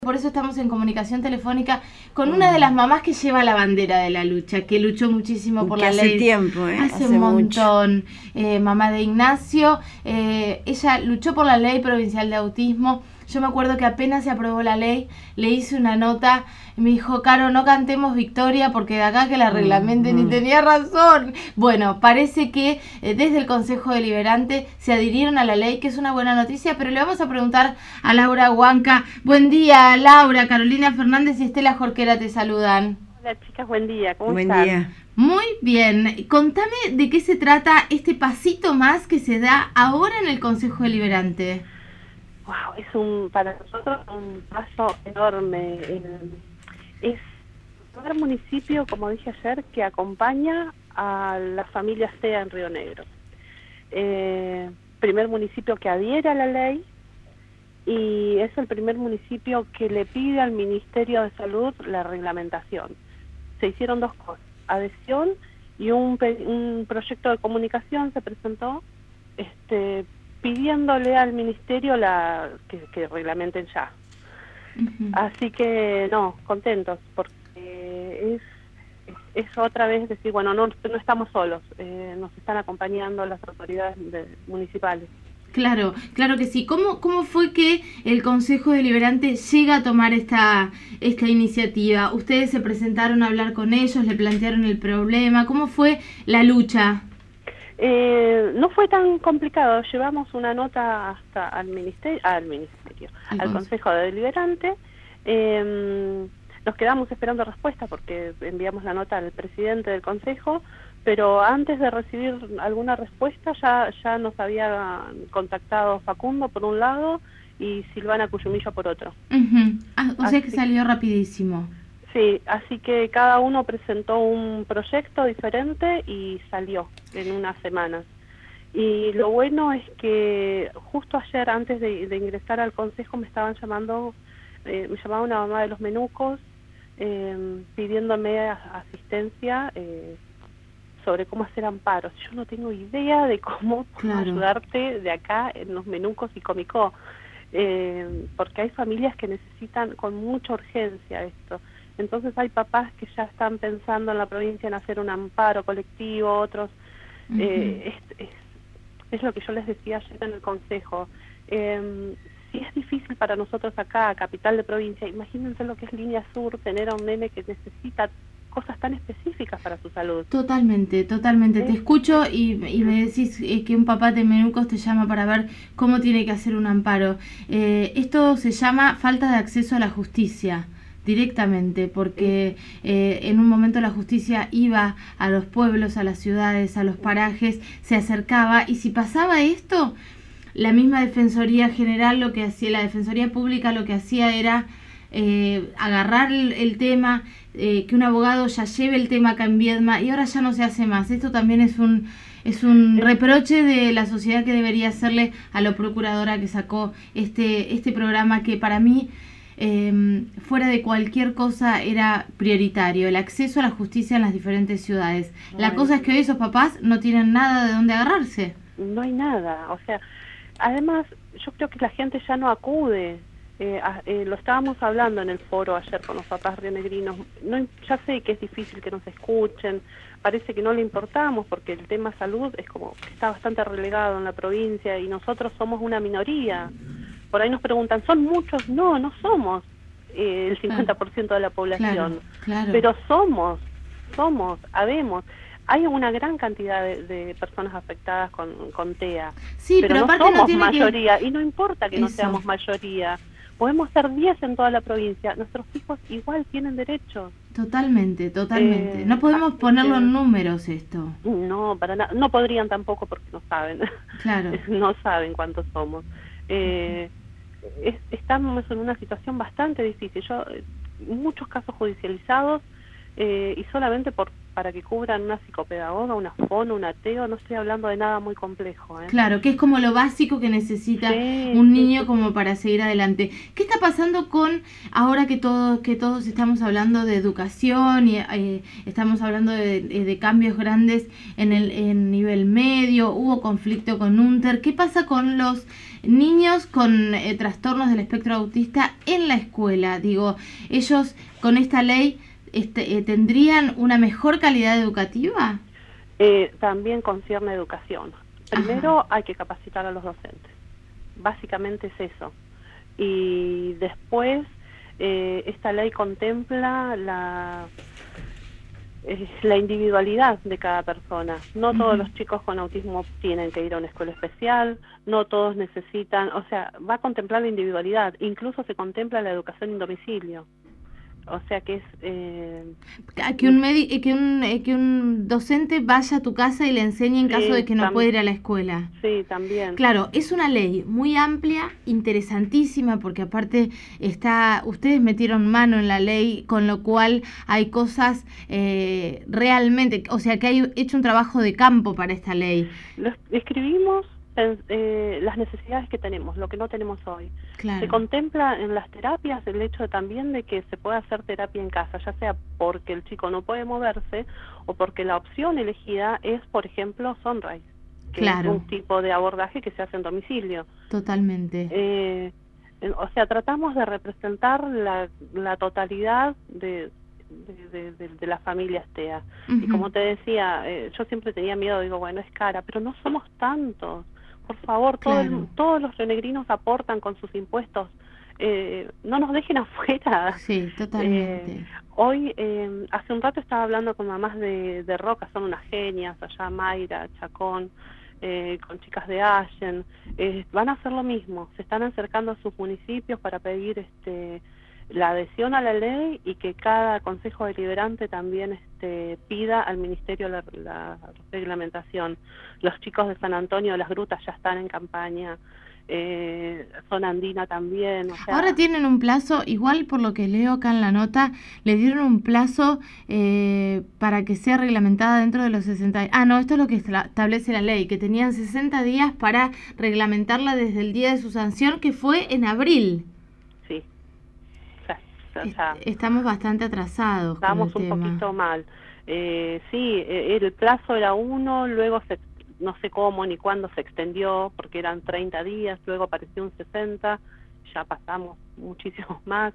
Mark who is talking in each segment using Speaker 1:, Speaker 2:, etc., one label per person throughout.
Speaker 1: Por eso estamos en comunicación telefónica con una de las mamás que lleva la bandera de la lucha, que luchó muchísimo por la ley.
Speaker 2: Hace tiempo,
Speaker 1: hace un montón. Mamá de Ignacio, ella luchó por la ley provincial de autismo. Yo me acuerdo que apenas se aprobó la ley, le hice una nota, me dijo, Caro, no cantemos victoria porque de acá que la reglamenten, y tenía razón. Bueno, parece que desde el Consejo Deliberante se adhirieron a la ley, que es una buena noticia, pero le vamos a preguntar a Laura Huanca. Buen día, Laura. Carolina Fernández y Estela Jorquera te saludan.
Speaker 3: Hola chicas, buen día, ¿cómo
Speaker 2: están?
Speaker 3: Buen
Speaker 2: día.
Speaker 1: Muy bien. Contame de qué se trata este pasito más que se da ahora en el Consejo Deliberante.
Speaker 3: Wow, es para nosotros un paso enorme. Es el primer municipio, como dije ayer, que acompaña a las familias TEA en Río Negro. Primer municipio que adhiere a la ley y es el primer municipio que le pide al Ministerio de Salud la reglamentación. Se hicieron dos cosas, adhesión y un proyecto de comunicación se presentó pidiéndole al Ministerio que reglamenten ya. Así que, no, contentos, porque es otra vez decir, bueno, no estamos solos, nos están acompañando las autoridades municipales.
Speaker 1: Claro, claro que sí. ¿Cómo fue que el Consejo Deliberante llega a tomar esta iniciativa? ¿Ustedes se presentaron a hablar con ellos, le plantearon el problema? ¿Cómo fue la lucha?
Speaker 3: No fue tan complicado. Llevamos una nota hasta al Consejo Deliberante. Nos quedamos esperando respuesta porque enviamos la nota al presidente del Consejo, pero antes de recibir alguna respuesta ya nos había contactado Facundo por un lado y Silvana Cuyumillo por otro.
Speaker 1: O sea que salió rapidísimo.
Speaker 3: Sí, así que cada uno presentó un proyecto diferente y salió en unas semanas. Y lo bueno es que justo ayer, antes de ingresar al consejo, me llamaba una mamá de los Menucos pidiéndome asistencia sobre cómo hacer amparos. Yo no tengo idea de cómo ayudarte de acá en los Menucos y Comicó, porque hay familias que necesitan con mucha urgencia esto. Entonces hay papás que ya están pensando en la provincia en hacer un amparo colectivo, otros... es lo que yo les decía ayer en el consejo. Si es difícil para nosotros acá, capital de provincia, imagínense lo que es Línea Sur, tener a un nene que necesita cosas tan específicas para su salud.
Speaker 1: Totalmente. Te escucho y me decís que un papá de Menucos te llama para ver cómo tiene que hacer un amparo. Esto se llama falta de acceso a la justicia. Directamente, porque en un momento la justicia iba a los pueblos, a las ciudades, a los parajes, se acercaba, y si pasaba esto, la misma Defensoría General, la Defensoría Pública lo que hacía era agarrar el tema, que un abogado ya lleve el tema acá en Viedma, y ahora ya no se hace más. Esto también es un reproche de la sociedad que debería hacerle a la procuradora que sacó este programa, que para mí fuera de cualquier cosa era prioritario, el acceso a la justicia en las diferentes ciudades. La cosa es que hoy esos papás no tienen nada de dónde agarrarse.
Speaker 3: No hay nada, o sea, además yo creo que la gente ya no acude. Lo estábamos hablando en el foro ayer con los papás rionegrinos. Ya sé que es difícil que nos escuchen, parece que no le importamos porque el tema salud es como que está bastante relegado en la provincia y nosotros somos una minoría. Por ahí nos preguntan, ¿son muchos? No somos el 50% de la población,
Speaker 1: claro.
Speaker 3: Pero habemos. Hay una gran cantidad de personas afectadas con TEA,
Speaker 1: sí, pero
Speaker 3: no somos mayoría, y no importa que no seamos mayoría. Podemos ser 10 en toda la provincia, nuestros hijos igual tienen derechos.
Speaker 1: Totalmente. No podemos ponerlo en números esto.
Speaker 3: No, para nada. No podrían tampoco porque no saben.
Speaker 1: Claro.
Speaker 3: No saben cuántos somos. Estamos en una situación bastante difícil. Muchos casos judicializados y solamente por para que cubran una psicopedagoga, una fono, una TEO, no estoy hablando de nada muy complejo.
Speaker 1: Claro, que es como lo básico que necesita un niño como para seguir adelante. ¿Qué está pasando con, ahora que todos estamos hablando de educación y estamos hablando de cambios grandes en el nivel medio, hubo conflicto con UNTER, ¿qué pasa con los niños con trastornos del espectro autista en la escuela? Digo, ellos con esta ley ¿tendrían una mejor calidad educativa?
Speaker 3: También concierne educación. Primero hay que capacitar a los docentes. Básicamente es eso. Y después esta ley contempla la individualidad de cada persona. No todos los chicos con autismo tienen que ir a una escuela especial, no todos necesitan, o sea, va a contemplar la individualidad. Incluso se contempla la educación en domicilio. O sea que es...
Speaker 1: que un docente vaya a tu casa y le enseñe en caso de que no pueda ir a la escuela.
Speaker 3: Sí, también.
Speaker 1: Claro, es una ley muy amplia, interesantísima, porque aparte ustedes metieron mano en la ley, con lo cual hay cosas realmente, o sea que hay hecho un trabajo de campo para esta ley.
Speaker 3: Escribimos las necesidades que tenemos, lo que no tenemos hoy.
Speaker 1: Claro.
Speaker 3: Se contempla en las terapias el hecho también de que se pueda hacer terapia en casa, ya sea porque el chico no puede moverse o porque la opción elegida es, por ejemplo, Sunrise, que es un tipo de abordaje que se hace en domicilio.
Speaker 1: Totalmente.
Speaker 3: O sea, tratamos de representar la totalidad de la familia TEA. Y como te decía, yo siempre tenía miedo, digo, bueno, es cara, pero no somos tantos. Por favor, todos los rionegrinos aportan con sus impuestos. No nos dejen afuera.
Speaker 1: Sí, totalmente.
Speaker 3: Hoy, hace un rato estaba hablando con mamás de Roca, son unas genias, allá Mayra, Chacón, con chicas de Allen. Van a hacer lo mismo, se están acercando a sus municipios para pedir la adhesión a la ley y que cada consejo deliberante también pida al ministerio la reglamentación. Los chicos de San Antonio de las Grutas ya están en campaña, Zona Andina también. O sea,
Speaker 1: ahora tienen un plazo, igual por lo que leo acá en la nota, le dieron un plazo para que sea reglamentada dentro de los 60 días. Ah, no, esto es lo que establece la ley, que tenían 60 días para reglamentarla desde el día de su sanción, que fue en abril.
Speaker 3: Sí.
Speaker 1: Estamos bastante atrasados.
Speaker 3: Estamos un poquito mal. Sí, el plazo era 1, luego no sé cómo ni cuándo se extendió, porque eran 30 días, luego apareció un 60, ya pasamos muchísimos más.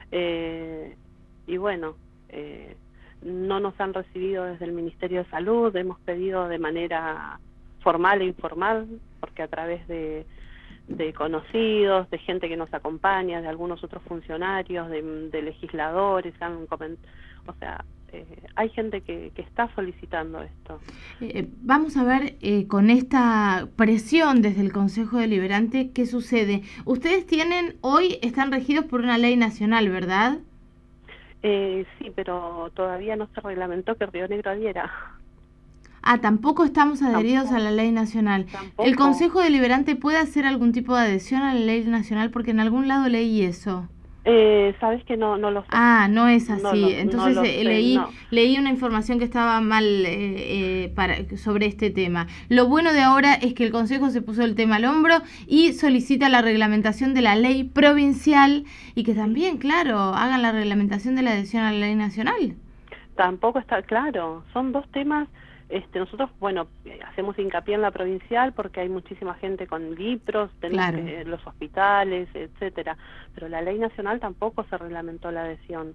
Speaker 3: Y bueno, no nos han recibido desde el Ministerio de Salud, hemos pedido de manera formal e informal, porque a través de conocidos, de gente que nos acompaña, de algunos otros funcionarios, de legisladores, o sea, hay gente que está solicitando esto.
Speaker 1: Vamos a ver con esta presión desde el Consejo Deliberante, ¿qué sucede? Ustedes están regidos por una ley nacional, ¿verdad?
Speaker 3: Sí, pero todavía no se reglamentó que Río Negro adhiera.
Speaker 1: Ah, tampoco estamos adheridos a la ley nacional.
Speaker 3: Tampoco.
Speaker 1: ¿El Consejo Deliberante puede hacer algún tipo de adhesión a la ley nacional? Porque en algún lado leí eso.
Speaker 3: Sabes que no lo sé.
Speaker 1: Ah, no es así. Entonces
Speaker 3: leí
Speaker 1: una información que estaba mal sobre este tema. Lo bueno de ahora es que el Consejo se puso el tema al hombro y solicita la reglamentación de la ley provincial y que también, claro, hagan la reglamentación de la adhesión a la ley nacional.
Speaker 3: Tampoco está claro. Son dos temas. Nosotros, bueno, hacemos hincapié en la provincial porque hay muchísima gente con LIPROS, tenemos los hospitales, etcétera, pero la ley nacional tampoco se reglamentó la adhesión.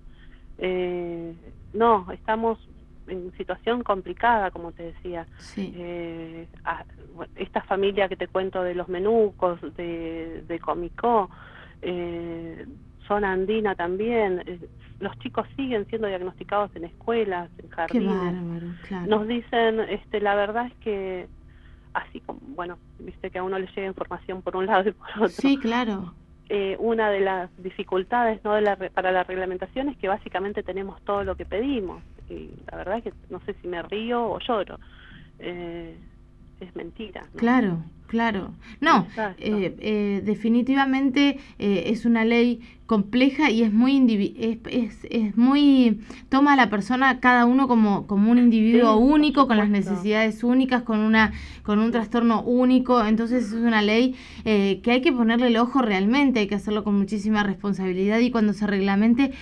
Speaker 3: No, estamos en situación complicada, como te decía.
Speaker 1: Sí.
Speaker 3: Esta familia que te cuento de los Menucos, de Comicó, Zona Andina también, los chicos siguen siendo diagnosticados en escuelas, en jardines.
Speaker 1: Qué bárbaro, claro.
Speaker 3: Nos dicen, la verdad es que, así como, bueno, viste que a uno le llega información por un lado y por otro.
Speaker 1: Sí, claro.
Speaker 3: Una de las dificultades para la reglamentación es que básicamente tenemos todo lo que pedimos. Y la verdad es que no sé si me río o lloro. Es mentira, ¿no?
Speaker 1: Claro. Claro, no, definitivamente es una ley compleja y es muy es muy toma a la persona cada uno como un individuo único, con las necesidades únicas, con un trastorno único. Entonces es una ley que hay que ponerle el ojo realmente, hay que hacerlo con muchísima responsabilidad, y cuando se reglamente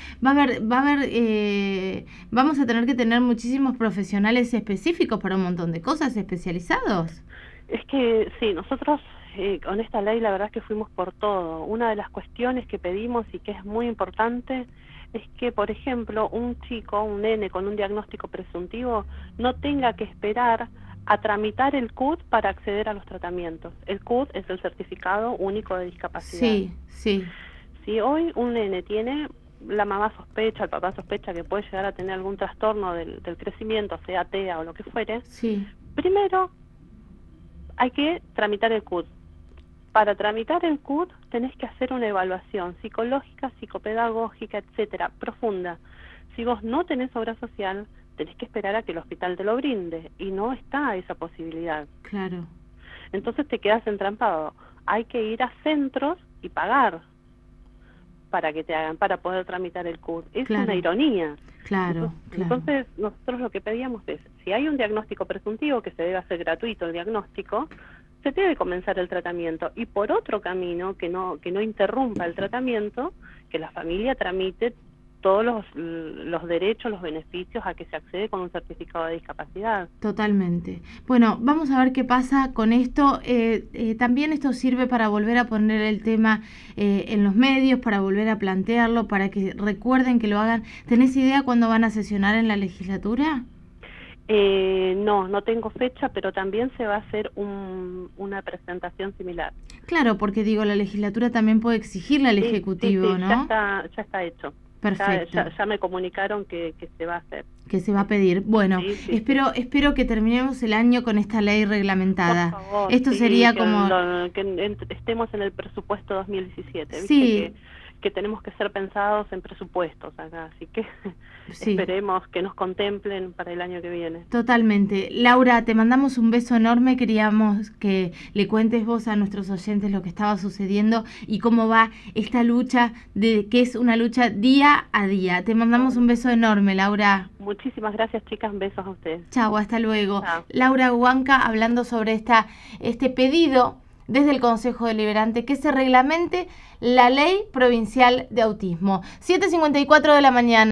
Speaker 1: vamos a tener que tener muchísimos profesionales específicos para un montón de cosas, especializados.
Speaker 3: Es que sí, nosotros con esta ley la verdad es que fuimos por todo. Una de las cuestiones que pedimos y que es muy importante es que, por ejemplo, un chico, un nene con un diagnóstico presuntivo no tenga que esperar a tramitar el CUD para acceder a los tratamientos. El CUD es el Certificado Único de Discapacidad.
Speaker 1: Sí, sí.
Speaker 3: Si hoy un nene tiene, la mamá sospecha, el papá sospecha que puede llegar a tener algún trastorno del crecimiento, sea TEA o lo que fuere,
Speaker 1: sí.
Speaker 3: Primero hay que tramitar el CUD. Para tramitar el CUD tenés que hacer una evaluación psicológica, psicopedagógica, etcétera, profunda. Si vos no tenés obra social, tenés que esperar a que el hospital te lo brinde, y no está esa posibilidad.
Speaker 1: Claro.
Speaker 3: Entonces te quedas entrampado. Hay que ir a centros y pagar para que te hagan, para poder tramitar el CUD. Es una ironía.
Speaker 1: Claro,
Speaker 3: entonces nosotros lo que pedíamos es, si hay un diagnóstico presuntivo, que se debe hacer gratuito el diagnóstico, se debe comenzar el tratamiento, y por otro camino, que no interrumpa el tratamiento, que la familia tramite todos los derechos, los beneficios a que se accede con un certificado de discapacidad.
Speaker 1: Totalmente. Bueno, vamos a ver qué pasa con esto. También esto sirve para volver a poner el tema en los medios, para volver a plantearlo, para que recuerden que lo hagan. ¿Tenés idea cuándo van a sesionar en la legislatura?
Speaker 3: No tengo fecha, pero también se va a hacer una presentación similar.
Speaker 1: Claro, porque digo, la legislatura también puede exigirle al Ejecutivo,
Speaker 3: sí,
Speaker 1: ¿no?
Speaker 3: Ya está hecho.
Speaker 1: Perfecto.
Speaker 3: Ya me comunicaron que se va a hacer.
Speaker 1: Que se va a pedir. Bueno, espero que terminemos el año con esta ley reglamentada.
Speaker 3: Por favor,
Speaker 1: esto sería como...
Speaker 3: que estemos en el presupuesto 2017.
Speaker 1: Sí.
Speaker 3: ¿Viste? Que tenemos que ser pensados en presupuestos acá, así que esperemos que nos contemplen para el año que viene.
Speaker 1: Totalmente. Laura, te mandamos un beso enorme. Queríamos que le cuentes vos a nuestros oyentes lo que estaba sucediendo y cómo va esta lucha, que es una lucha día a día. Te mandamos un beso enorme, Laura.
Speaker 3: Muchísimas gracias, chicas. Besos a ustedes.
Speaker 1: Chau, hasta luego.
Speaker 3: Chao.
Speaker 1: Laura Huanca hablando sobre este pedido desde el Consejo Deliberante que se reglamente la Ley Provincial de Autismo. 7:54 de la mañana.